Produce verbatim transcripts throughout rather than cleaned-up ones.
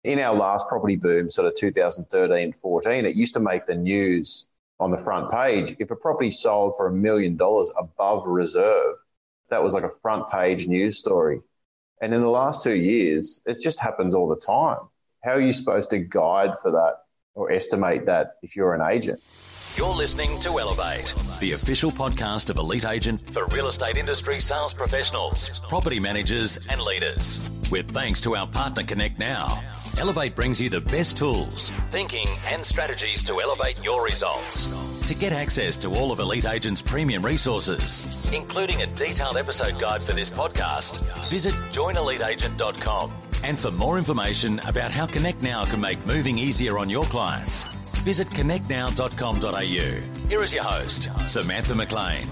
in our last property boom, sort of two thousand thirteen, fourteen, it used to make the news on the front page. If a property sold for a million dollars above reserve, that was like a front page news story. And in the last two years, it just happens all the time. How are you supposed to guide for that or estimate that if you're an agent? You're listening to Elevate, the official podcast of Elite Agent for real estate industry sales professionals, property managers and leaders. With thanks to our partner Connect Now, Elevate brings you the best tools, thinking and strategies to elevate your results. To get access to all of Elite Agent's premium resources, including a detailed episode guide for this podcast, visit join elite agent dot com. And for more information about how Connect Now can make moving easier on your clients, visit connect now dot com dot a u. Here is your host, Samantha McLean.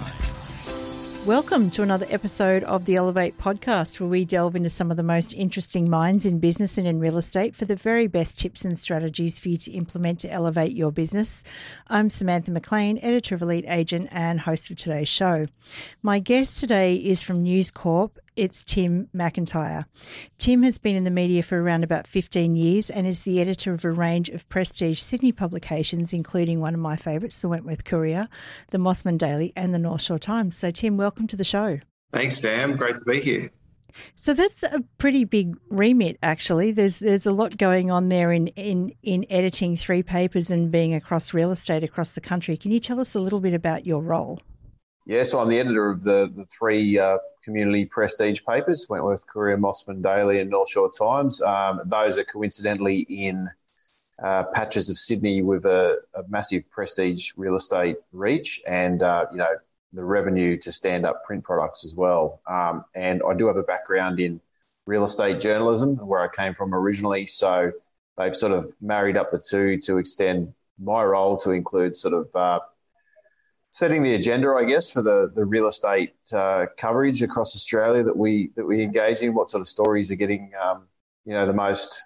Welcome to another episode of the Elevate podcast, where we delve into some of the most interesting minds in business and in real estate for the very best tips and strategies for you to implement to elevate your business. I'm Samantha McLean, editor of Elite Agent and host of today's show. My guest today is from News Corp. It's Tim McIntyre. Tim has been in the media for around about fifteen years and is the editor of a range of prestige Sydney publications, including one of my favourites, the Wentworth Courier, the Mossman Daily and the North Shore Times. So, Tim, welcome to the show. Thanks, Sam. Great to be here. So that's a pretty big remit, actually. There's there's a lot going on there in, in, in editing three papers and being across real estate across the country. Can you tell us a little bit about your role? Yeah, so I'm the editor of the, the three uh, community prestige papers, Wentworth Courier, Mossman Daily and North Shore Times. Um, those are coincidentally in uh, patches of Sydney with a, a massive prestige real estate reach and, uh, you know, the revenue to stand up print products as well. Um, and I do have a background in real estate journalism, where I came from originally. So they've sort of married up the two to extend my role to include sort of uh, setting the agenda, I guess, for the, the real estate uh, coverage across Australia that we that we engage in. What sort of stories are getting, um, you know, the most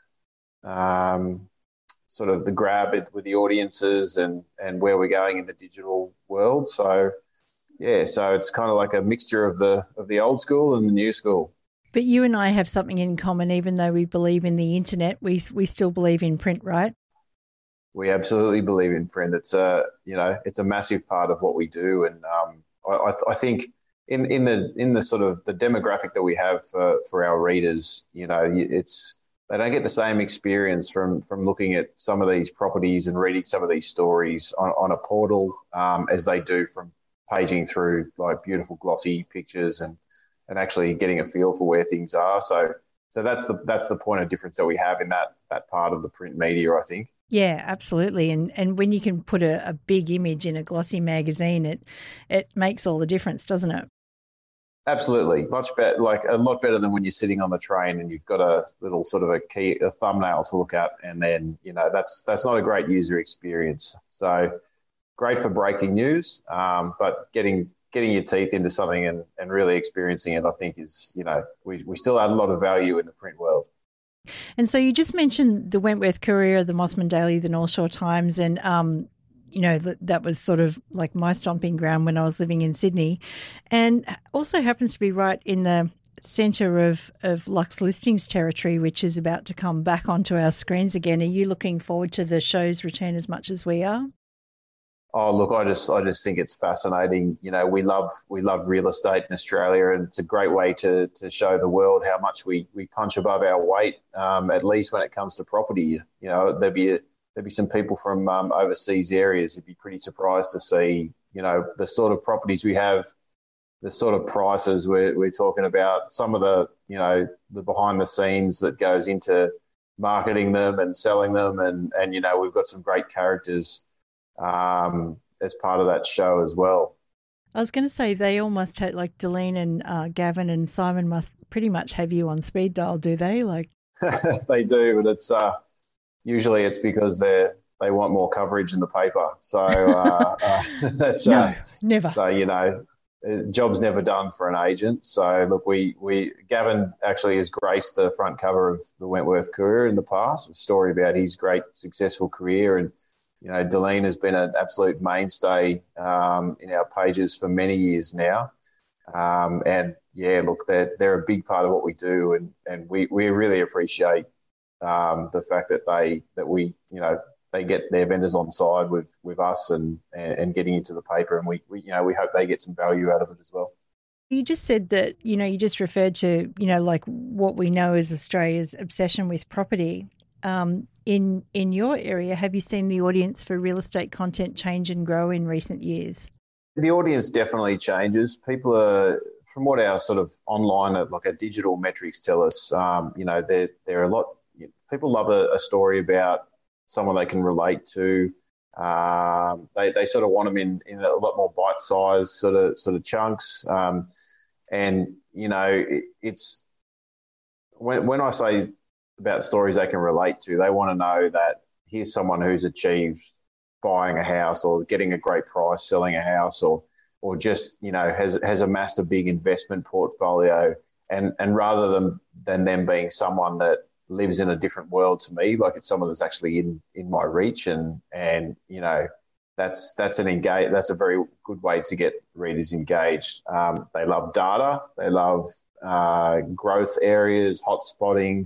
um, sort of the grab with the audiences, and and where we're going in the digital world. So, yeah, so it's kind of like a mixture of the of the old school and the new school. But you and I have something in common. Even though we believe in the internet, we we still believe in print, right? We absolutely believe in print. It's a, you know, it's a massive part of what we do, and um, I, I think in, in the in the sort of the demographic that we have for, for our readers, you know, it's they don't get the same experience from from looking at some of these properties and reading some of these stories on, on a portal um, as they do from paging through like beautiful glossy pictures and and actually getting a feel for where things are. So. So that's the that's the point of difference that we have in that that part of the print media, I think. Yeah, absolutely. And and when you can put a, a big image in a glossy magazine, it it makes all the difference, doesn't it? Absolutely, much better, like a lot better than when you're sitting on the train and you've got a little sort of a key, a thumbnail to look at, and then you know that's that's not a great user experience. So great for breaking news, um, but getting. getting your teeth into something and, and really experiencing it, I think is, you know, we, we still add a lot of value in the print world. And so you just mentioned the Wentworth Courier, the Mossman Daily, the North Shore Times, and, um, you know, that, that was sort of like my stomping ground when I was living in Sydney, and also happens to be right in the centre of, of Lux Listings territory, which is about to come back onto our screens again. Are you looking forward to the show's return as much as we are? Oh, look, I just I just think it's fascinating. You know, we love we love real estate in Australia, and it's a great way to to show the world how much we, we punch above our weight, um, at least when it comes to property. You know, there'd be a, there'd be some people from um, overseas areas who'd be pretty surprised to see, you know, the sort of properties we have, the sort of prices we're, we're talking about, some of the, you know, the behind the scenes that goes into marketing them and selling them. And, and you know, we've got some great characters um, as part of that show as well. I was going to say they all must have, like Deline and uh, Gavin and Simon must pretty much have you on speed dial, do they? Like they do, but it's uh, usually it's because they they want more coverage in the paper. So uh, uh, that's no, uh, never. So you know, job's never done for an agent. So look, we we Gavin actually has graced the front cover of the Wentworth Courier in the past, a story about his great successful career. And you know, Deline has been an absolute mainstay um, in our pages for many years now. Um, and, yeah, look, they're, they're a big part of what we do, and, and we, we really appreciate Um, the fact that they that we you know they get their vendors on side with with us and and, and getting into the paper, and we, we you know we hope they get some value out of it as well. You just said that, you know, you just referred to, you know, like what we know as Australia's obsession with property. Um, in in your area, have you seen the audience for real estate content change and grow in recent years? The audience definitely changes. People are, from what our sort of online, like our digital metrics tell us, um, you know, they're, they're a lot, people love a, a story about someone they can relate to. Um, they, they sort of want them in, in a lot more bite-sized sort of sort of chunks. Um, and, you know, it, it's when, when I say about stories they can relate to, they want to know that here's someone who's achieved buying a house or getting a great price, selling a house, or or just, you know, has has amassed a big investment portfolio. And and rather than, than them being someone that lives in a different world to me, like it's someone that's actually in, in my reach, and and you know, that's that's an engage that's a very good way to get readers engaged. Um, they love data, they love uh, growth areas, hot spotting,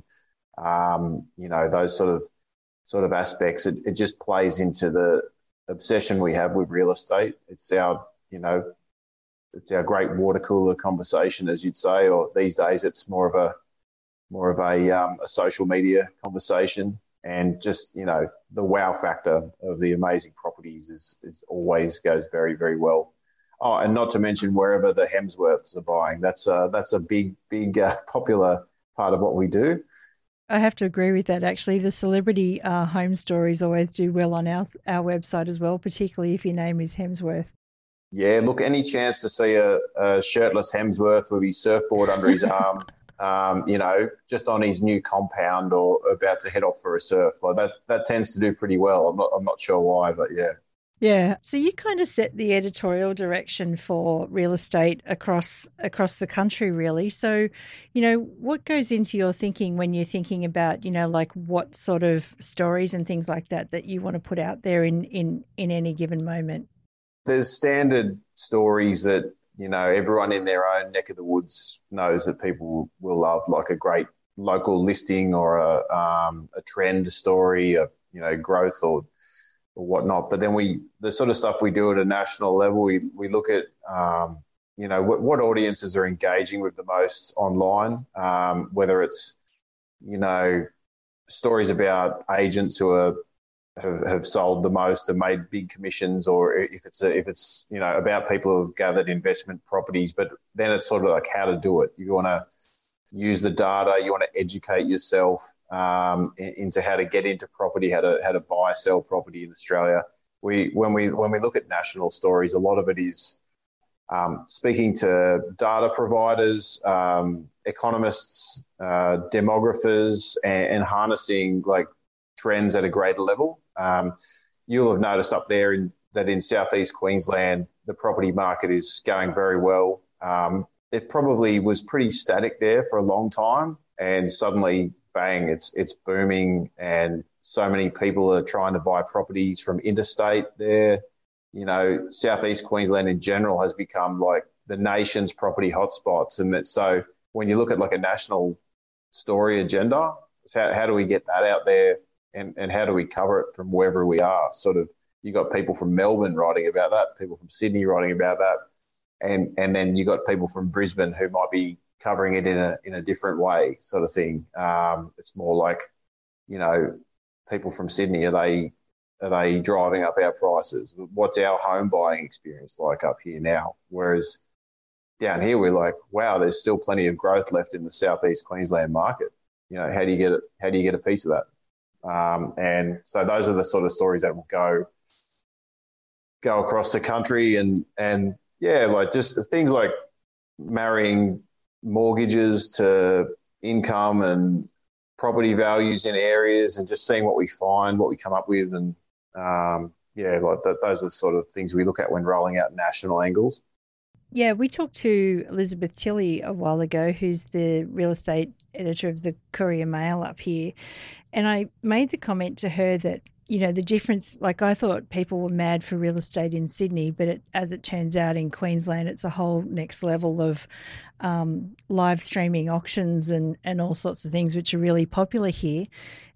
um, you know, those sort of sort of aspects. It, it just plays into the obsession we have with real estate. It's our, you know, it's our great water cooler conversation, as you'd say, or these days it's more of a more of a, um, a social media conversation. And just, you know, the wow factor of the amazing properties is, is always goes very, very well. Oh, and not to mention wherever the Hemsworths are buying. That's a, that's a big, big uh, popular part of what we do. I have to agree with that, actually. The celebrity uh, home stories always do well on our our website as well, particularly if your name is Hemsworth. Yeah, look, any chance to see a, a shirtless Hemsworth with his surfboard under his arm, um, you know, just on his new compound or about to head off for a surf, like that, that tends to do pretty well. I'm not, I'm not sure why, but yeah. Yeah. So you kind of set the editorial direction for real estate across across the country, really. So, you know, what goes into your thinking when you're thinking about, you know, like what sort of stories and things like that that you want to put out there in in, in any given moment? There's standard stories that, you know, everyone in their own neck of the woods knows that people will love, like a great local listing or a um, a trend story, a, you know, growth or or whatnot. But then we, the sort of stuff we do at a national level, we we look at, um, you know, what, what audiences are engaging with the most online, um, whether it's, you know, stories about agents who are have, have sold the most and made big commissions, or if it's a, if it's you know about people who have gathered investment properties. But then it's sort of like how to do it. You want to use the data, you want to educate yourself um, into how to get into property, how to how to buy, sell property in Australia. We when we when we look at national stories, a lot of it is um, speaking to data providers, um, economists, uh, demographers, and, and harnessing like trends at a greater level. Um, you'll have noticed up there in, that in southeast Queensland, the property market is going very well. Um, it probably was pretty static there for a long time, and suddenly, bang, it's it's booming, and so many people are trying to buy properties from interstate there. You know, southeast Queensland in general has become like the nation's property hotspots, and that so when you look at like a national story agenda, it's how how do we get that out there, and and how do we cover it from wherever we are? Sort of, you got people from Melbourne writing about that, people from Sydney writing about that. And and then you got people from Brisbane who might be covering it in a in a different way, sort of thing. Um, it's more like, you know, people from Sydney, are they are they driving up our prices? What's our home buying experience like up here now? Whereas down here we're like, wow, there's still plenty of growth left in the southeast Queensland market. You know, how do you get it? How do you get a piece of that? Um, and so those are the sort of stories that will go go across the country, and and. Yeah, like just things like marrying mortgages to income and property values in areas, and just seeing what we find, what we come up with. And um, yeah, like that, those are the sort of things we look at when rolling out national angles. Yeah, we talked to Elizabeth Tilley a while ago, who's the real estate editor of the Courier Mail up here. And I made the comment to her that, you know, the difference, like I thought people were mad for real estate in Sydney, but it, as it turns out in Queensland, it's a whole next level of um, live streaming auctions and, and all sorts of things, which are really popular here.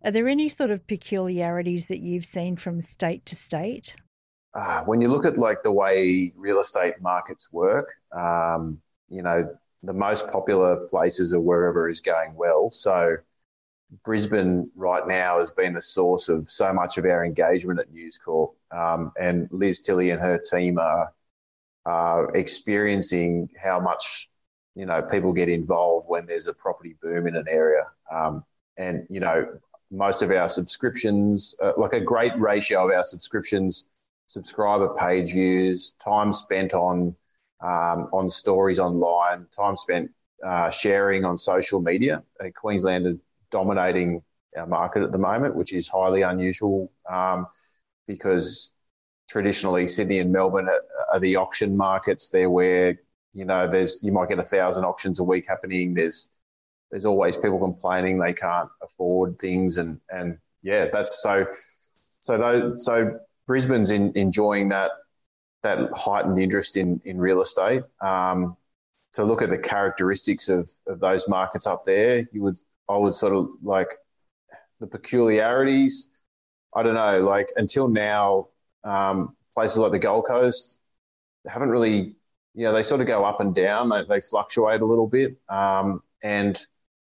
Are there any sort of peculiarities that you've seen from state to state? Uh, when you look at like the way real estate markets work, um, you know, the most popular places are wherever is going well. So Brisbane right now has been the source of so much of our engagement at News Corp, um, and Liz Tilley and her team are, are experiencing how much, you know, people get involved when there's a property boom in an area. Um, and, you know, most of our subscriptions, uh, like a great ratio of our subscriptions, subscriber page views, time spent on um, on stories online, time spent uh, sharing on social media. Uh, Queensland is dominating our market at the moment, which is highly unusual um, because traditionally Sydney and Melbourne are, are the auction markets. They're where, you know, there's you might get a thousand auctions a week happening. There's there's always people complaining they can't afford things, and and yeah, that's so so those so. Brisbane's in, enjoying that that heightened interest in, in real estate. Um, to look at the characteristics of, of those markets up there, you would I would sort of like the peculiarities. I don't know, like until now, um, places like the Gold Coast haven't really, you know, they sort of go up and down. They, they fluctuate a little bit, um, and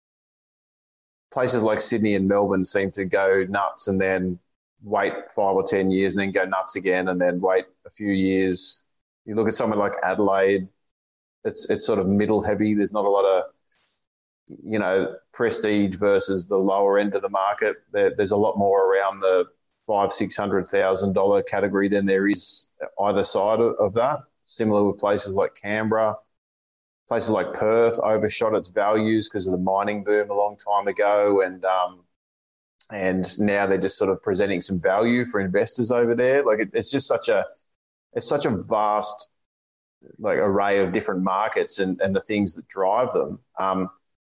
places like Sydney and Melbourne seem to go nuts and then wait five or ten years and then go nuts again and then wait a few years. You look at somewhere like Adelaide, it's it's sort of middle heavy. There's not a lot of, you know, prestige versus the lower end of the market. There, there's a lot more around the five, six hundred thousand dollar category than there is either side of, of that. Similar with places like Canberra. Places like Perth overshot its values because of the mining boom a long time ago, and um, and now they're just sort of presenting some value for investors over there. Like it, it's just such a, it's such a vast, like array of different markets and, and the things that drive them. Um,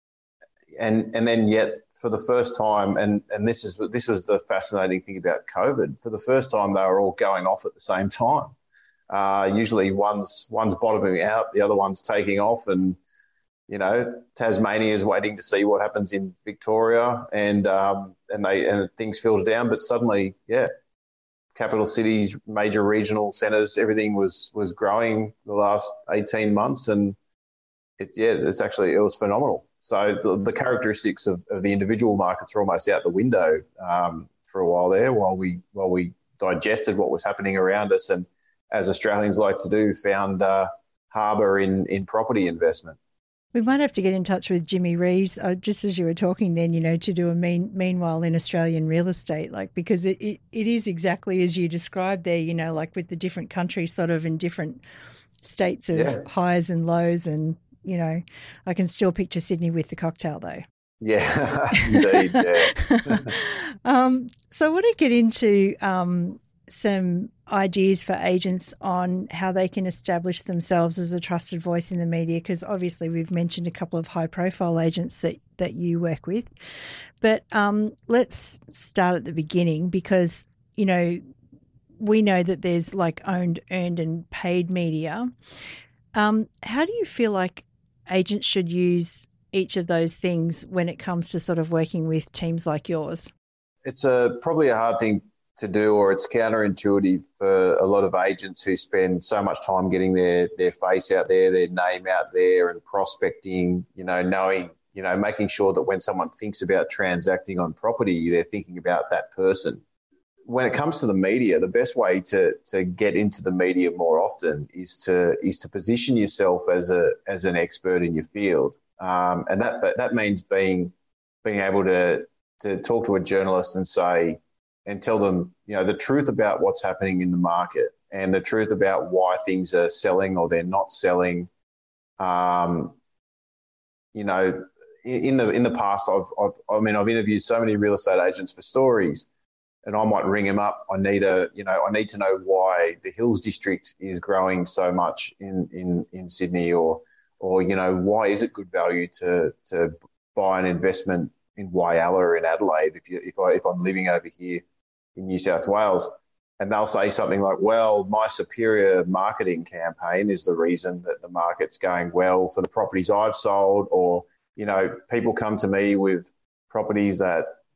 and and then yet for the first time, and and this is this was the fascinating thing about COVID. For the first time, they were all going off at the same time. Uh, usually, one's one's bottoming out, the other one's taking off, and you know, Tasmania is waiting to see what happens in Victoria, and um, and they and things filter down. But suddenly, yeah, capital cities, major regional centres, everything was was growing the last eighteen months, and it yeah, it's actually it was phenomenal. So the, the characteristics of, of the individual markets are almost out the window um, for a while there, while we while we digested what was happening around us, and as Australians like to do, found uh, harbour in in property investment. We might have to get in touch with Jimmy Reeves, uh, just as you were talking then, you know, to do a mean, meanwhile in Australian real estate, like, because it, it, it is exactly as you described there, you know, like with the different countries sort of in different states of yeah. highs and lows. And, you know, I can still picture Sydney with the cocktail though. Yeah, indeed, yeah. um, so I want to get into um, some ideas for agents on how they can establish themselves as a trusted voice in the media, because obviously we've mentioned a couple of high-profile agents that, that you work with. But um, let's start at the beginning, because, you know, we know that there's like owned, earned and paid media. Um, how do you feel like agents should use each of those things when it comes to sort of working with teams like yours? It's a probably a hard thing to do, or it's counterintuitive for a lot of agents who spend so much time getting their their face out there, their name out there, and prospecting, you know, knowing, you know, making sure that when someone thinks about transacting on property, they're thinking about that person. When it comes to the media, the best way to to get into the media more often is to is to position yourself as a as an expert in your field, um, and that that means being being able to to talk to a journalist and say, and tell them, you know, the truth about what's happening in the market and the truth about why things are selling or they're not selling. Um, you know, in the in the past, I've, I've I mean, I've interviewed so many real estate agents for stories, and I might ring them up. I need a, you know, I need to know why the Hills District is growing so much in in in Sydney, or or you know, why is it good value to to buy an investment in Whyalla in Adelaide if you if I if I'm living over here in New South Wales. And they'll say something like, well, my superior marketing campaign is the reason that the market's going well for the properties I've sold. Or, you know, people come to me with properties that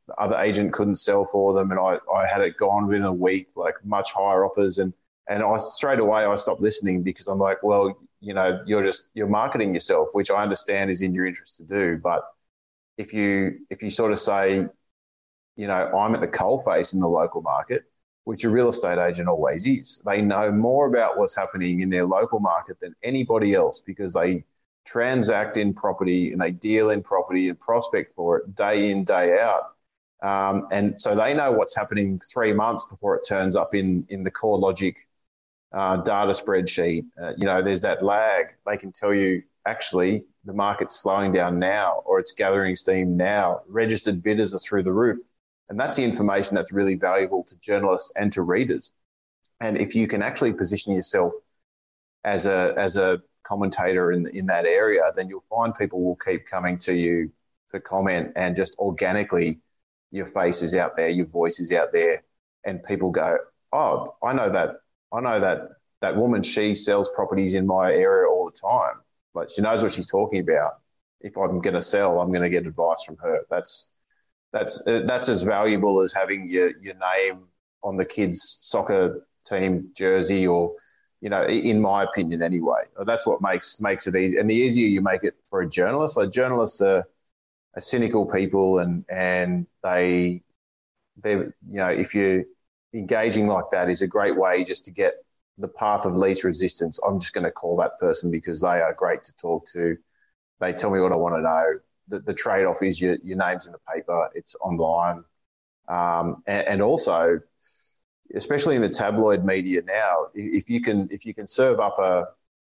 the other agent couldn't sell for them, and I, I had it gone within a week, like much higher offers, and and I straight away I stopped listening because I'm like, well, you know, you're just you're marketing yourself, which I understand is in your interest to do, but if you if you sort of say, you know, I'm at the coalface in the local market, which a real estate agent always is. They know more about what's happening in their local market than anybody else because they transact in property and they deal in property and prospect for it day in, day out. Um, and so they know what's happening three months before it turns up in, in the CoreLogic uh, data spreadsheet. Uh, you know, there's that lag. They can tell you, actually, the market's slowing down now or it's gathering steam now. Registered bidders are through the roof. And that's the information that's really valuable to journalists and to readers. And if you can actually position yourself as a as a commentator in in that area, then you'll find people will keep coming to you for comment, and just organically your face is out there, your voice is out there, and people go, oh, I know that, I know that that woman, she sells properties in my area all the time. Like, she knows what she's talking about. If I'm going to sell, I'm going to get advice from her. That's That's that's as valuable as having your, your name on the kids' soccer team jersey, or, you know, in my opinion anyway. That's what makes makes it easy. And the easier you make it for a journalist, like journalists are, are cynical people, and and they they you know, if you're engaging like that is a great way just to get the path of least resistance. I'm just going to call that person because they are great to talk to. They tell me what I want to know. The, the trade-off is your, your name's in the paper, it's online. Um, and, and also, especially in the tabloid media now, if you can if you can serve up a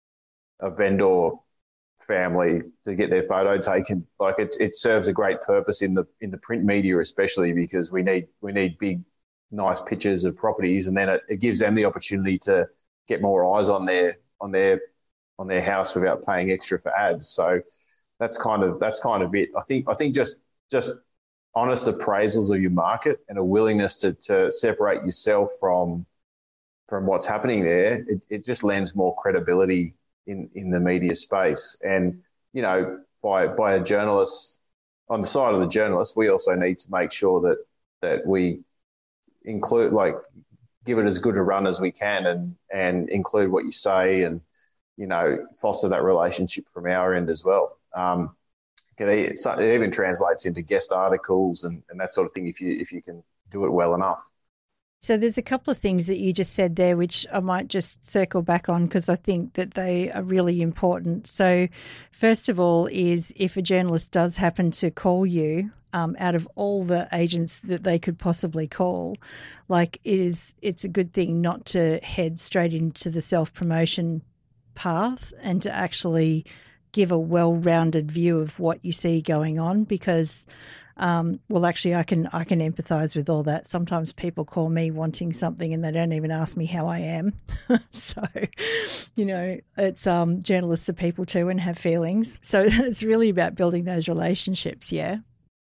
a vendor family to get their photo taken, like it it serves a great purpose in the in the print media, especially because we need we need big, nice pictures of properties, and then it, it gives them the opportunity to get more eyes on their on their on their house without paying extra for ads. So That's kind of that's kind of it. I think I think just just honest appraisals of your market and a willingness to to separate yourself from from what's happening there. It, it just lends more credibility in, in the media space. And you know, by by a journalist, on the side of the journalist, we also need to make sure that that we include, like, give it as good a run as we can, and and include what you say, and you know, foster that relationship from our end as well. Um, it even translates into guest articles and, and that sort of thing if you if you can do it well enough. So there's a couple of things that you just said there which I might just circle back on because I think that they are really important. So first of all is if a journalist does happen to call you, um, out of all the agents that they could possibly call, like it is, it's a good thing not to head straight into the self-promotion path and to actually give a well-rounded view of what you see going on, because um, well, actually I can I can empathise with all that. Sometimes people call me wanting something and they don't even ask me how I am. So, you know, it's um, journalists are people too and have feelings. So it's really about building those relationships, yeah?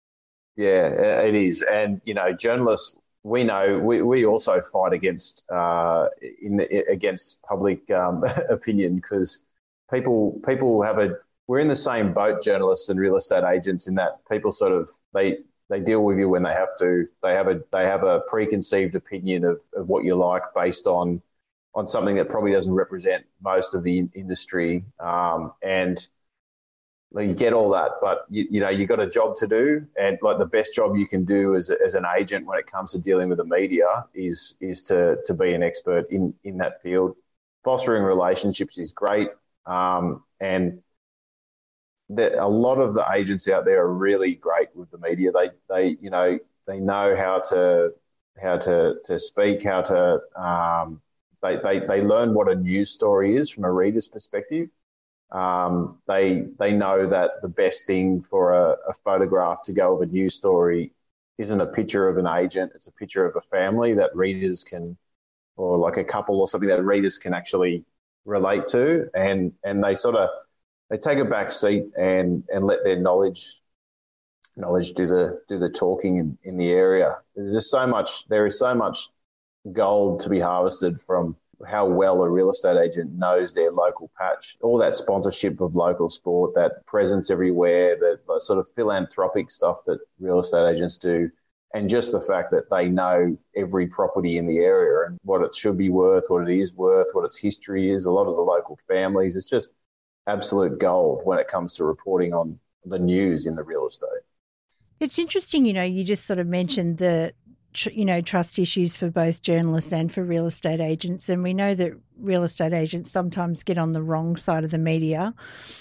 Yeah, it is. And, you know, journalists, we know we, we also fight against uh, in the, against public um, opinion, because people people have a we're in the same boat, journalists and real estate agents, in that people sort of they they deal with you when they have to. They have a they have a preconceived opinion of, of what you like based on on something that probably doesn't represent most of the industry, um, and like, you get all that, but you, you know, you got a job to do, and like the best job you can do as, as an agent when it comes to dealing with the media is is to to be an expert in in that field. Fostering relationships is great, um, and the, a lot of the agents out there are really great with the media. They they you know they know how to how to to speak, how to um, they they they learn what a news story is from a reader's perspective. Um, they they know that the best thing for a, a photograph to go with a news story isn't a picture of an agent, it's a picture of a family that readers can, or like a couple or something that readers can actually relate to, and and they sort of they take a back seat and and let their knowledge knowledge do the do the talking in, in the area. There's just so much there is so much gold to be harvested from how well a real estate agent knows their local patch. All that sponsorship of local sport, that presence everywhere, that, that sort of philanthropic stuff that real estate agents do And just the fact that they know every property in the area and what it should be worth, what it is worth, what its history is, a lot of the local families, it's just absolute gold when it comes to reporting on the news in the real estate. It's interesting, you know, you just sort of mentioned the, you know, trust issues for both journalists and for real estate agents. And we know that real estate agents sometimes get on the wrong side of the media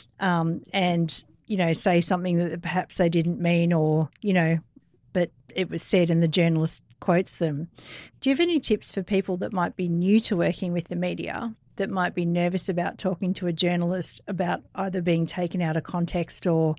um, and, you know, say something that perhaps they didn't mean or, you know, but it was said and the journalist quotes them. Do you have any tips for people that might be new to working with the media, that might be nervous about talking to a journalist about either being taken out of context or,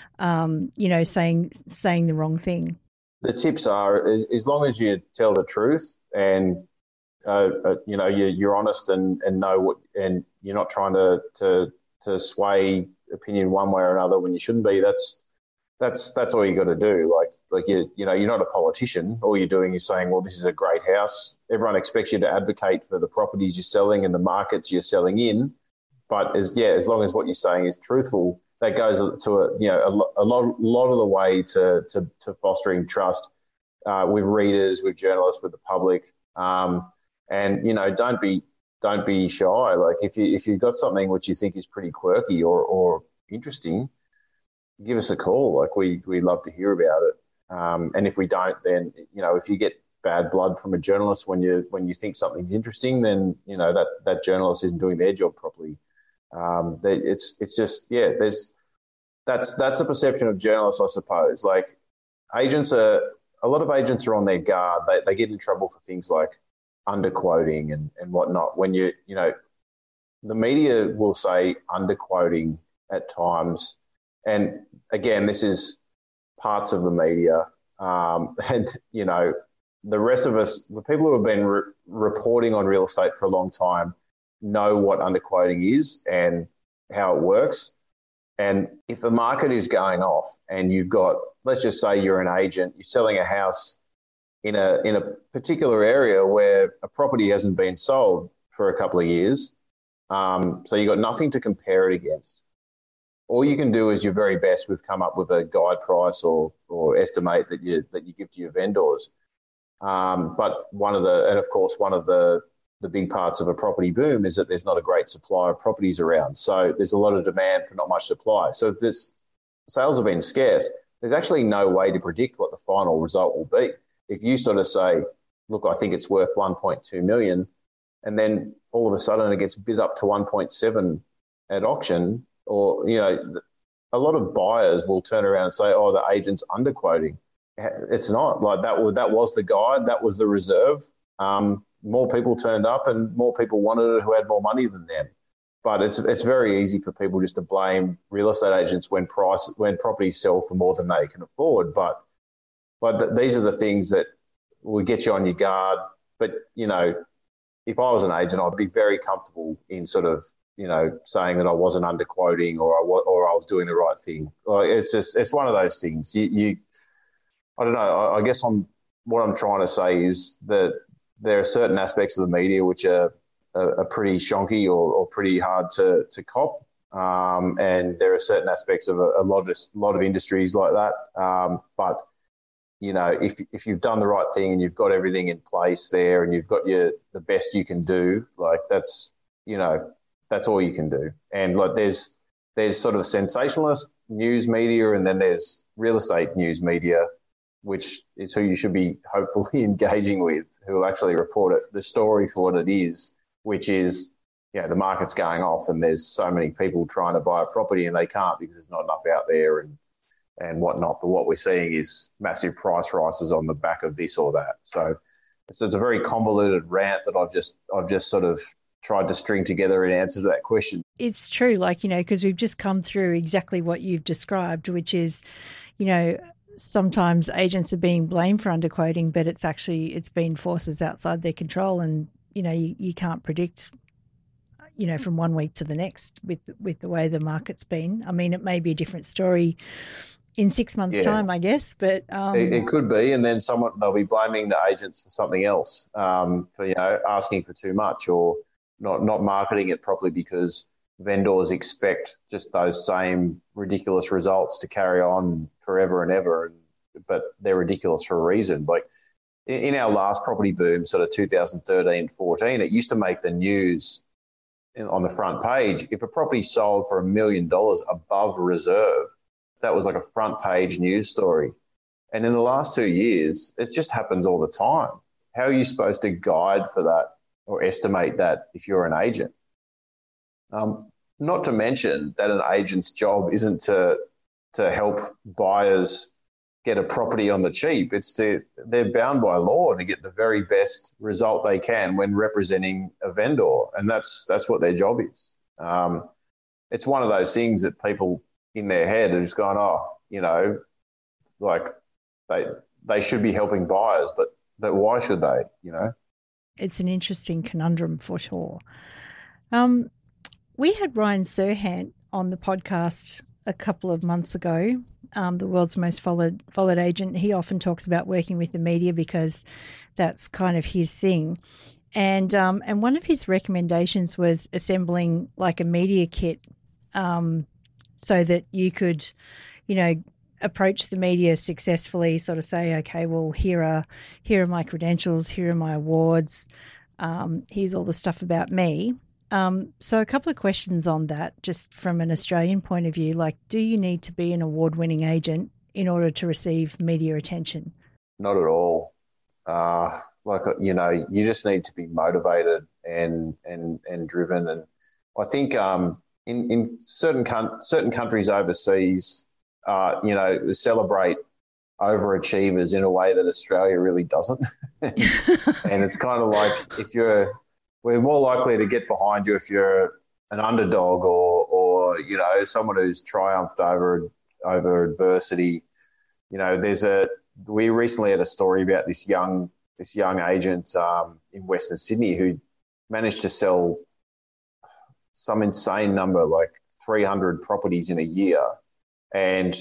um, you know, saying saying the wrong thing? The tips are, as, as long as you tell the truth and, uh, uh, you know, you, you're honest and, and know what, and you're not trying to, to to sway opinion one way or another when you shouldn't be, that's That's that's all you got to do. Like like you you know you're not a politician. All you're doing is saying, well, this is a great house. Everyone expects you to advocate for the properties you're selling and the markets you're selling in. But as yeah, as long as what you're saying is truthful, that goes to a you know a, a lot lot of the way to to, to fostering trust uh, with readers, with journalists, with the public. Um, and you know don't be don't be shy. Like if you if you've got something which you think is pretty quirky or or interesting, give us a call. Like we we love to hear about it. Um, and if we don't, then you know if you get bad blood from a journalist when you when you think something's interesting, then you know that that journalist isn't doing their job properly. Um, they, it's it's just yeah. There's that's that's the perception of journalists, I suppose. Like agents are a lot of agents are on their guard. They they get in trouble for things like underquoting and and whatnot. When you you know the media will say underquoting at times. And again, this is parts of the media. Um, and, you know, the rest of us, the people who have been re- reporting on real estate for a long time know what underquoting is and how it works. And if a market is going off and you've got, let's just say you're an agent, you're selling a house in a in a particular area where a property hasn't been sold for a couple of years, um, so you've got nothing to compare it against. All you can do is your very best. We've come up with a guide price or or estimate that you that you give to your vendors. Um, but one of the and of course one of the the big parts of a property boom is that there's not a great supply of properties around. So there's a lot of demand for not much supply. So if this sales have been scarce, there's actually no way to predict what the final result will be. If you sort of say, look, I think it's worth one point two million, and then all of a sudden it gets bid up to one point seven at auction, or, you know, a lot of buyers will turn around and say, oh, the agent's underquoting. It's not. Like that, that was the guide, that was the reserve. Um, more people turned up and more people wanted it who had more money than them. But it's it's very easy for people just to blame real estate agents when price when properties sell for more than they can afford. But but th- these are the things that will get you on your guard. But, you know, if I was an agent, I'd be very comfortable in sort of, you know, saying that I wasn't underquoting or I was, or I was doing the right thing. Like it's just it's one of those things. You, you I don't know. I, I guess I'm what I'm trying to say is that there are certain aspects of the media which are are, are pretty shonky or, or pretty hard to to cop, um, and there are certain aspects of a, a lot of a lot of industries like that. Um, but you know, if if you've done the right thing and you've got everything in place there and you've got your the best you can do, like that's you know that's all you can do. And like there's there's sort of sensationalist news media and then there's real estate news media, which is who you should be hopefully engaging with, who will actually report it, the story for what it is, which is, you know, the market's going off and there's so many people trying to buy a property and they can't because there's not enough out there and and whatnot. But what we're seeing is massive price rises on the back of this or that. So it's, it's a very convoluted rant that I've just I've just sort of tried to string together in answer to that question. It's true, like, you know, because we've just come through exactly what you've described, which is, you know, sometimes agents are being blamed for underquoting, but it's actually, it's been forces outside their control and, you know, you, you can't predict, you know, from one week to the next with with the way the market's been. I mean, it may be a different story in six months' yeah. time, I guess, but um, it, it could be, and then someone they'll be blaming the agents for something else, um, for you know asking for too much or not not marketing it properly because vendors expect just those same ridiculous results to carry on forever and ever, and but they're ridiculous for a reason. Like in our last property boom, sort of two thousand thirteen, fourteen, it used to make the news on the front page. If a property sold for a million dollars above reserve, that was like a front page news story. And in the last two years, it just happens all the time. How are you supposed to guide for that or estimate that if you're an agent? Um, not to mention that an agent's job isn't to to help buyers get a property on the cheap. It's to, they're bound by law to get the very best result they can when representing a vendor, and that's that's what their job is. Um, it's one of those things that people in their head are just going, oh, you know, like they they should be helping buyers, but but why should they? You know, it's an interesting conundrum for sure. Um, we had Ryan Serhant on the podcast a couple of months ago, um, the world's most followed followed agent. He often talks about working with the media because that's kind of his thing. And um, and one of his recommendations was assembling like a media kit um, so that you could, you know, approach the media successfully, sort of say, okay, well, here are here are my credentials, here are my awards, um, here's all the stuff about me. Um, so a couple of questions on that, just from an Australian point of view, like, do you need to be an award-winning agent in order to receive media attention? Not at all. Uh, like, you know, you just need to be motivated and and and driven. And I think um, in, in certain certain countries overseas, uh, you know, celebrate overachievers in a way that Australia really doesn't. And it's kind of like if you're we're more likely to get behind you if you're an underdog or, or you know, someone who's triumphed over over adversity. You know, there's a we recently had a story about this young this young agent um, in Western Sydney who managed to sell some insane number, like three hundred properties in a year, and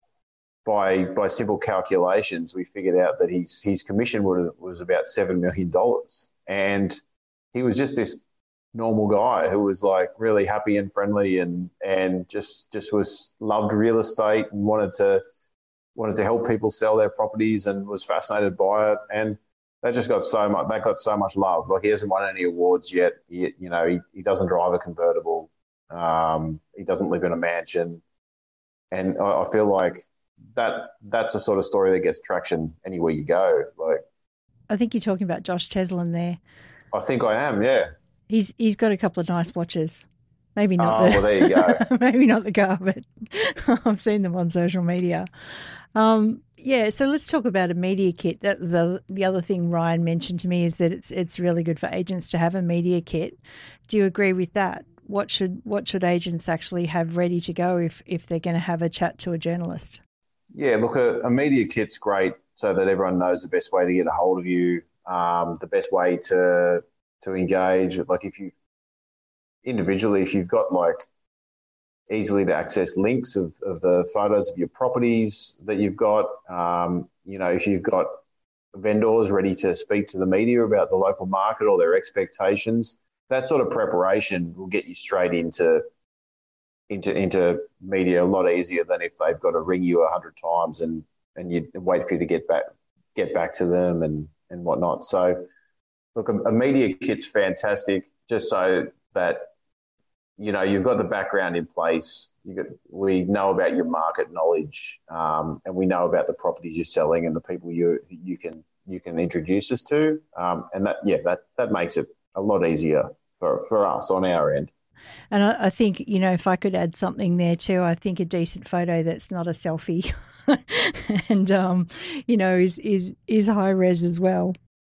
by by simple calculations, we figured out that his his commission would, was about seven million dollars, and he was just this normal guy who was like really happy and friendly and and just just was loved real estate and wanted to wanted to help people sell their properties and was fascinated by it. And that just got so much that got so much love. Like, he hasn't won any awards yet. He, you know, he, he doesn't drive a convertible. Um, he doesn't live in a mansion. And I, I feel like that that's a sort of story that gets traction anywhere you go. Like, I think you're talking about Josh Teslin there. I think I am, yeah. He's he's got a couple of nice watches. Maybe not. Oh, the, well, there you go. Maybe not the car, but I've seen them on social media. Um, yeah, so let's talk about a media kit. That was the, the other thing Ryan mentioned to me, is that it's it's really good for agents to have a media kit. Do you agree with that? What should what should agents actually have ready to go if if they're going to have a chat to a journalist? Yeah, look, a, a media kit's great so that everyone knows the best way to get a hold of you. Um, the best way to to engage, like if you individually, if you've got like easily to access links of, of the photos of your properties that you've got, um, you know, if you've got vendors ready to speak to the media about the local market or their expectations, that sort of preparation will get you straight into into into media a lot easier than if they've got to ring you a hundred times and and you wait for you to get back get back to them and and whatnot. So, look, a, a media kit's fantastic, just so that, you know, you've got the background in place. You got, we know about your market knowledge, um, and we know about the properties you're selling and the people you you can you can introduce us to, um, and that yeah that that makes it a lot easier for, for us on our end. And I, I think, you know, if I could add something there too, I think a decent photo that's not a selfie and, um, you know, is, is, is high res as well.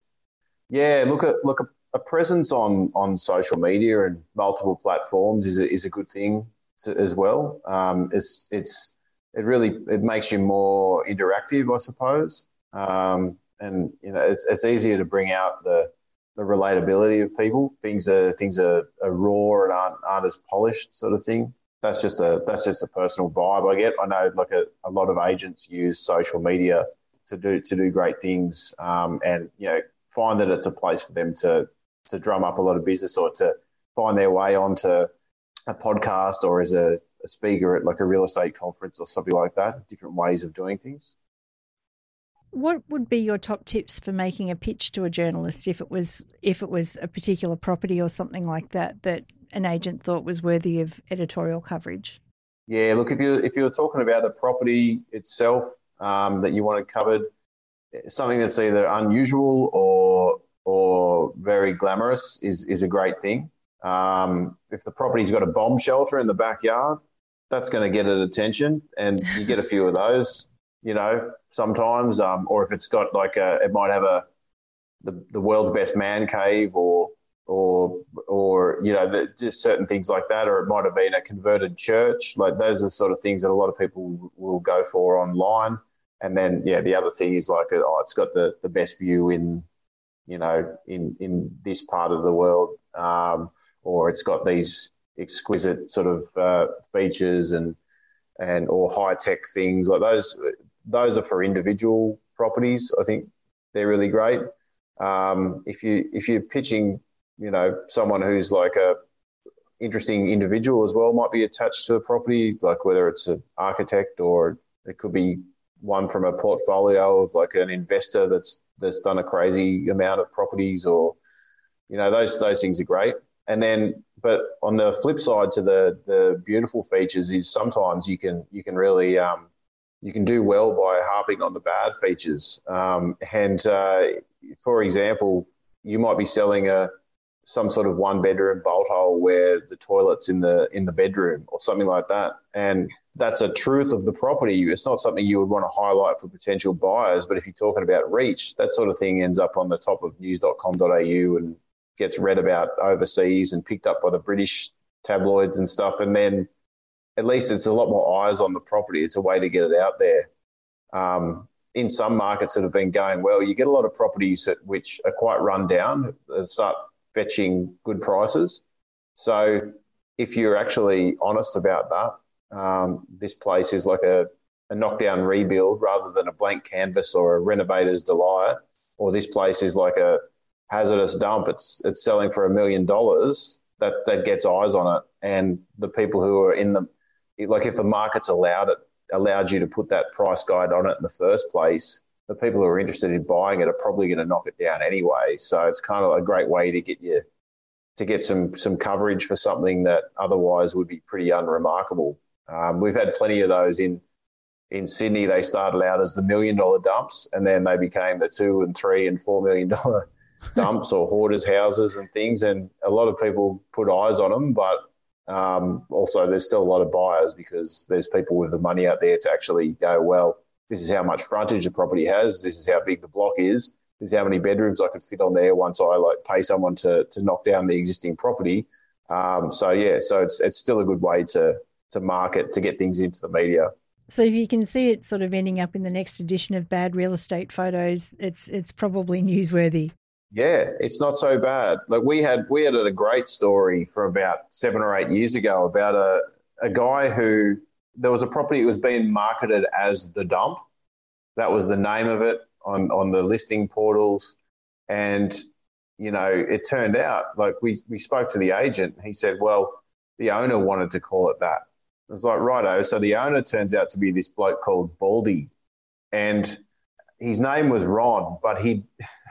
Yeah, look, at look, a, a presence on, on social media and multiple platforms is a, is a good thing to, as well. Um, it's it's it really it makes you more interactive, I suppose, um, and you know it's it's easier to bring out the the relatability of people. Things are things are, are raw and aren't, aren't as polished, sort of thing. That's just a that's just a personal vibe I get. I know like a, a lot of agents use social media to do to do great things, um, and you know find that it's a place for them to to drum up a lot of business or to find their way onto a podcast or as a, a speaker at like a real estate conference or something like that. Different ways of doing things. What would be your top tips for making a pitch to a journalist if it was if it was a particular property or something like that that an agent thought was worthy of editorial coverage? Yeah, look, if you're if you're talking about a property itself um, that you want it covered, something that's either unusual or or very glamorous is is a great thing. Um, if the property's got a bomb shelter in the backyard, that's going to get it attention, and you get a few of those, you know, sometimes. Um, or if it's got like a, it might have a the, the world's best man cave, or or or you know, the, just certain things like that. Or it might have been a converted church. Like those are the sort of things that a lot of people will go for online. And then yeah, the other thing is like, oh, it's got the the best view in, you know, in in this part of the world, um, or it's got these exquisite sort of uh, features and and or high tech things like those. Those are for individual properties. I think they're really great. Um, if you if you're pitching, you know, someone who's like a interesting individual as well, might be attached to a property, like whether it's an architect or it could be one from a portfolio of like an investor that's that's done a crazy amount of properties, or you know, those those things are great. And then, but on the flip side to the the beautiful features is sometimes you can you can really um, you can do well by harping on the bad features. Um, and uh, for example, you might be selling a some sort of one bedroom bolt hole where the toilet's in the in the bedroom or something like that, and that's a truth of the property. It's not something you would want to highlight for potential buyers, but if you're talking about reach, that sort of thing ends up on the top of news dot com dot a u and gets read about overseas and picked up by the British tabloids and stuff. And then at least it's a lot more eyes on the property. It's a way to get it out there. Um, in some markets that have been going well, you get a lot of properties that, which are quite run down and start fetching good prices. So if you're actually honest about that, um, this place is like a, a knockdown rebuild rather than a blank canvas or a renovator's delight, or this place is like a hazardous dump. It's it's selling for a million dollars. That that gets eyes on it, and the people who are in the, like if the market's allowed it, allowed you to put that price guide on it in the first place, the people who are interested in buying it are probably going to knock it down anyway. So it's kind of a great way to get you to get some some coverage for something that otherwise would be pretty unremarkable. Um, we've had plenty of those in in Sydney. They started out as the million dollar dumps, and then they became the two and three and four million dollar dumps or hoarders' houses and things. And a lot of people put eyes on them, but um, also there's still a lot of buyers because there's people with the money out there to actually go, well, this is how much frontage the property has. This is how big the block is. This is how many bedrooms I could fit on there once I like pay someone to to knock down the existing property. Um, so yeah, so it's it's still a good way to to market, to get things into the media. So if you can see it sort of ending up in the next edition of Bad Real Estate Photos, it's it's probably newsworthy. Yeah, it's not so bad. Like we had we had a great story for about seven or eight years ago about a a guy who, there was a property that was being marketed as the dump. That was the name of it on, on the listing portals. And, you know, it turned out, like we, we spoke to the agent. He said, well, the owner wanted to call it that. It was like, righto. So the owner turns out to be this bloke called Baldy. And his name was Ron, but he,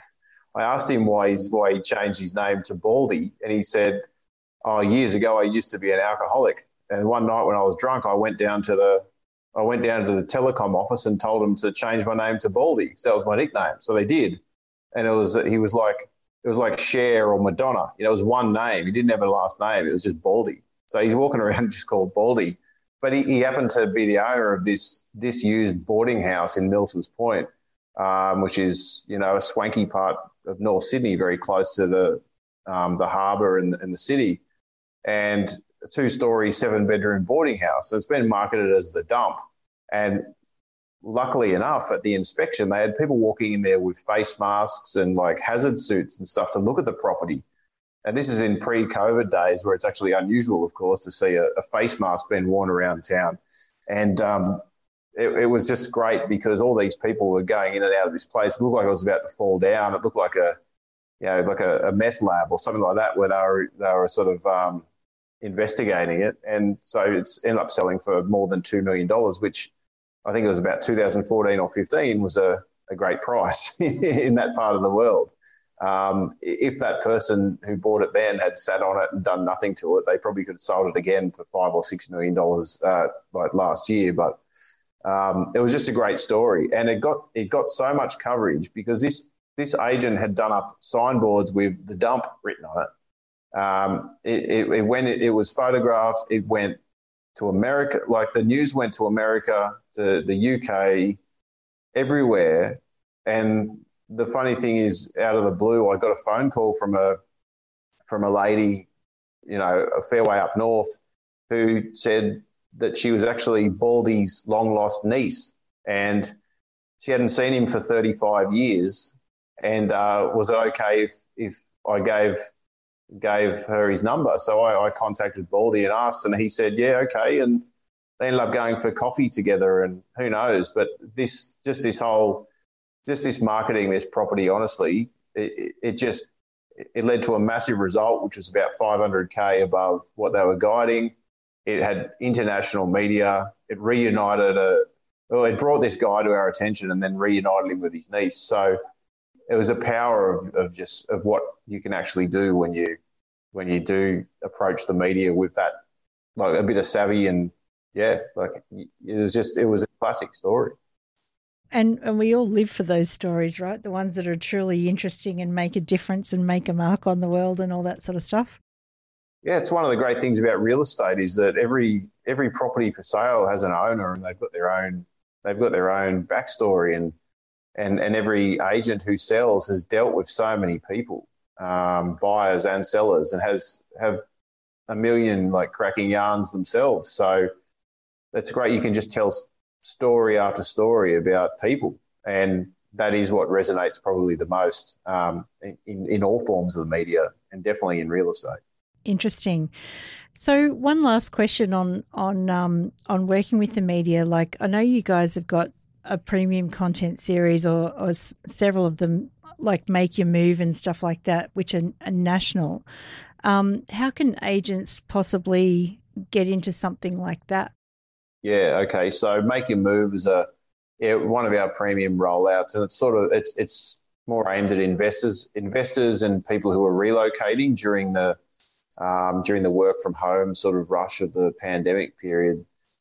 I asked him why, he's, why he changed his name to Baldy. And he said, oh, years ago I used to be an alcoholic. And one night when I was drunk, I went down to the I went down to the telecom office and told them to change my name to Baldy because that was my nickname. So they did, and it was he was like it was like Cher or Madonna. You know, it was one name. He didn't have a last name. It was just Baldy. So he's walking around just called Baldy. But he, he happened to be the owner of this disused boarding house in Milsons Point, um, which is, you know, a swanky part of North Sydney, very close to the um, the harbour and, and the city, and a two-storey, seven-bedroom boarding house. So it's been marketed as the dump. And luckily enough, at the inspection, they had people walking in there with face masks and like hazard suits and stuff to look at the property. And this is in pre-COVID days where it's actually unusual, of course, to see a, a face mask being worn around town. And um, it, it was just great because all these people were going in and out of this place. It looked like it was about to fall down. It looked like a, you know, like a, a meth lab or something like that, where they were they were sort of um, investigating it. And so it's ended up selling for more than two million dollars, which I think it was about two thousand fourteen or fifteen was a a great price in that part of the world. Um, if that person who bought it then had sat on it and done nothing to it, they probably could have sold it again for five or six million dollars uh, like last year. But um, it was just a great story, and it got it got so much coverage because this this agent had done up signboards with the dump written on it. Um, it, it, it when it, it was photographed, it went to America. Like the news went to America, to the U K, everywhere, and the funny thing is, out of the blue, I got a phone call from a from a lady, you know, a fair way up north, who said that she was actually Baldy's long lost niece, and she hadn't seen him for thirty-five years. And uh, was it okay if if I gave gave her his number? So I, I contacted Baldy and asked, and he said, yeah, okay. And they ended up going for coffee together, and who knows? But this just this whole Just this marketing, this property, honestly, it, it just it led to a massive result, which was about five hundred K above what they were guiding. It had international media. It reunited a, well, it brought this guy to our attention and then reunited him with his niece. So it was a power of, of just of what you can actually do when you when you do approach the media with that, like a bit of savvy, and yeah, like it was just it was a classic story. And and we all live for those stories, right? The ones that are truly interesting and make a difference and make a mark on the world and all that sort of stuff. Yeah, it's one of the great things about real estate is that every every property for sale has an owner, and they've got their own they've got their own backstory, and and and every agent who sells has dealt with so many people, um, buyers and sellers, and has have a million like cracking yarns themselves. So that's great. You can just tell story after story about people, and that is what resonates probably the most um, in, in all forms of the media, and definitely in real estate. Interesting. So one last question on on um, on working with the media. Like, I know you guys have got a premium content series, or, or s- several of them, like Make Your Move and stuff like that, which are, are national. Um, how can agents possibly get into something like that? Yeah, okay. So Make Your Move is a yeah, one of our premium rollouts, and it's sort of it's it's more aimed at investors, investors and people who are relocating during the um, during the work from home sort of rush of the pandemic period.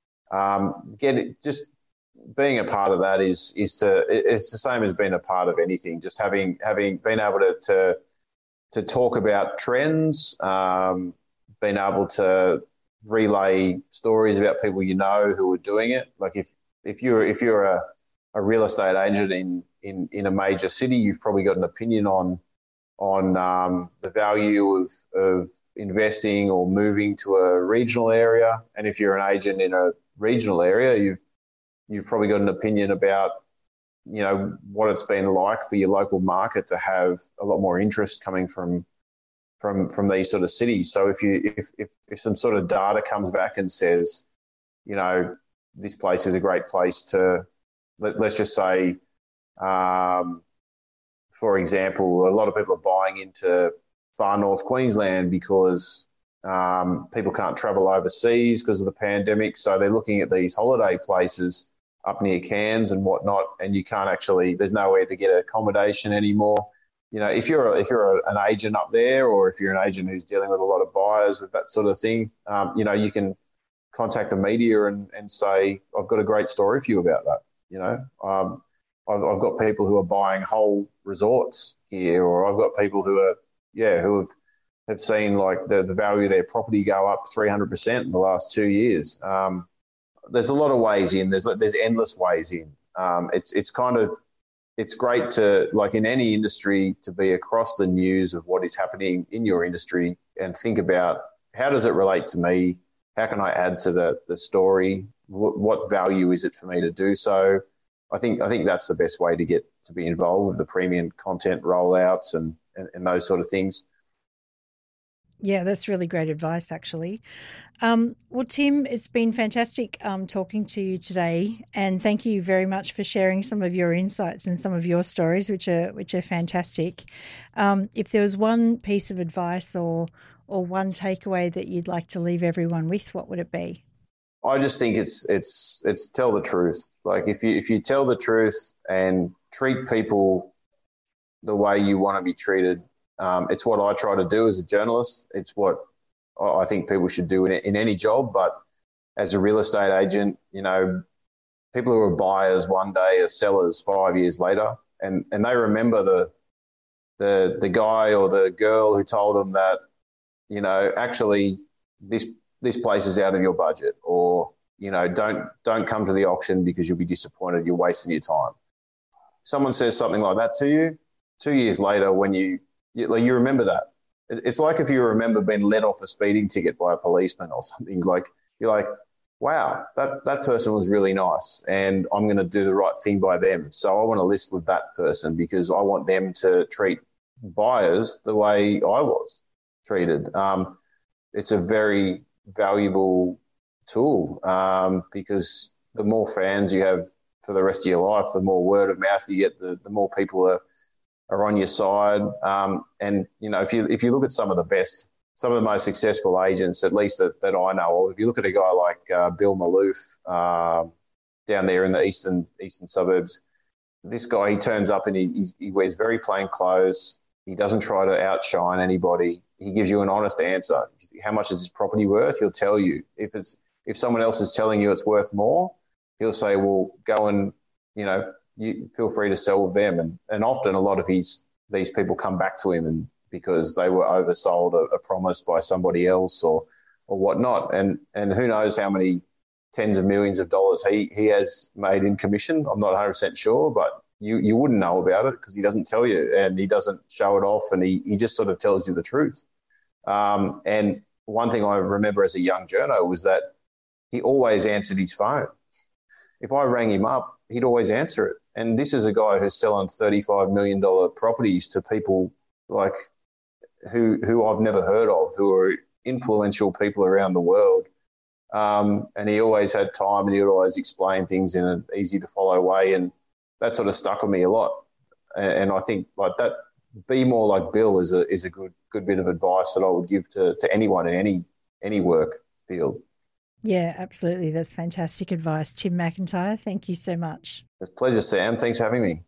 Um, get it, just being a part of that is is to it's the same as being a part of anything. Just having having been able to to, to talk about trends, um, being able to relay stories about people you know who are doing it. Like if if you're if you're a, a real estate agent in, in in a major city, you've probably got an opinion on on um, the value of of investing or moving to a regional area. And if you're an agent in a regional area, you've you've probably got an opinion about, you know, what it's been like for your local market to have a lot more interest coming from from from these sort of cities. So if you if, if if some sort of data comes back and says, you know, this place is a great place to, let, let's just say, um, for example, a lot of people are buying into far north Queensland because um, people can't travel overseas because of the pandemic. So they're looking at these holiday places up near Cairns and whatnot, and you can't actually, there's nowhere to get accommodation anymore. You know, if you're a, if you're a, an agent up there, or if you're an agent who's dealing with a lot of buyers with that sort of thing, um, you know, you can contact the media and, and say, I've got a great story for you about that. You know, um, I've, I've got people who are buying whole resorts here, or I've got people who are, yeah, who have, have seen like the, the value of their property go up three hundred percent in the last two years. Um, there's a lot of ways in. There's there's endless ways in. Um, it's it's kind of it's great to, like in any industry, to be across the news of what is happening in your industry and think about, how does it relate to me? How can I add to the the story? What, what value is it for me to do so? I think I think that's the best way to get to be involved with the premium content rollouts and, and, and those sort of things. Yeah, that's really great advice, actually. Um, well, Tim, it's been fantastic um, talking to you today, and thank you very much for sharing some of your insights and some of your stories, which are which are fantastic. Um, if there was one piece of advice or or one takeaway that you'd like to leave everyone with, what would it be? I just think it's it's it's tell the truth. Like if you if you tell the truth and treat people the way you want to be treated, um, it's what I try to do as a journalist. It's what I think people should do in, in any job. But as a real estate agent, you know, people who are buyers one day are sellers five years later, and, and they remember the the the guy or the girl who told them that, you know, actually this this place is out of your budget, or, you know, don't don't come to the auction because you'll be disappointed, you're wasting your time. Someone says something like that to you, two years later when you, you, like, you remember that. It's like if you remember being let off a speeding ticket by a policeman or something. Like, you're like, wow, that, that person was really nice and I'm going to do the right thing by them. So I want to list with that person because I want them to treat buyers the way I was treated. Um, it's a very valuable tool um, because the more fans you have for the rest of your life, the more word of mouth you get, the, the more people are, are on your side. Um, and, you know, if you if you look at some of the best, some of the most successful agents, at least that, that I know of, if you look at a guy like uh, Bill Maloof uh, down there in the eastern eastern suburbs, this guy, he turns up and he, he wears very plain clothes. He doesn't try to outshine anybody. He gives you an honest answer. How much is his property worth? He'll tell you. If it's if someone else is telling you it's worth more, he'll say, well, go and, you know, you feel free to sell with them. And, and often a lot of his these people come back to him and because they were oversold a, a promise by somebody else or or whatnot. And and who knows how many tens of millions of dollars he, he has made in commission. I'm not one hundred percent sure, but you, you wouldn't know about it because he doesn't tell you and he doesn't show it off and he, he just sort of tells you the truth. Um, and one thing I remember as a young journo was that he always answered his phone. If I rang him up, he'd always answer it. And this is a guy who's selling thirty-five million dollars properties to people like who who I've never heard of, who are influential people around the world. Um, and he always had time and he'd always explain things in an easy to follow way. And that sort of stuck with me a lot. And, and I think like that, be more like Bill is a is a good good bit of advice that I would give to, to anyone in any any work field. Yeah, absolutely. That's fantastic advice. Tim McIntyre, thank you so much. It's a pleasure, Sam. Thanks for having me.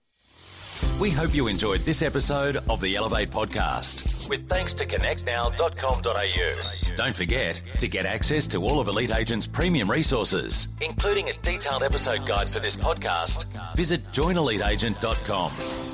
We hope you enjoyed this episode of the Elevate podcast with thanks to connect now dot com dot a u. Don't forget to get access to all of Elite Agent's premium resources, including a detailed episode guide for this podcast. Visit join elite agent dot com.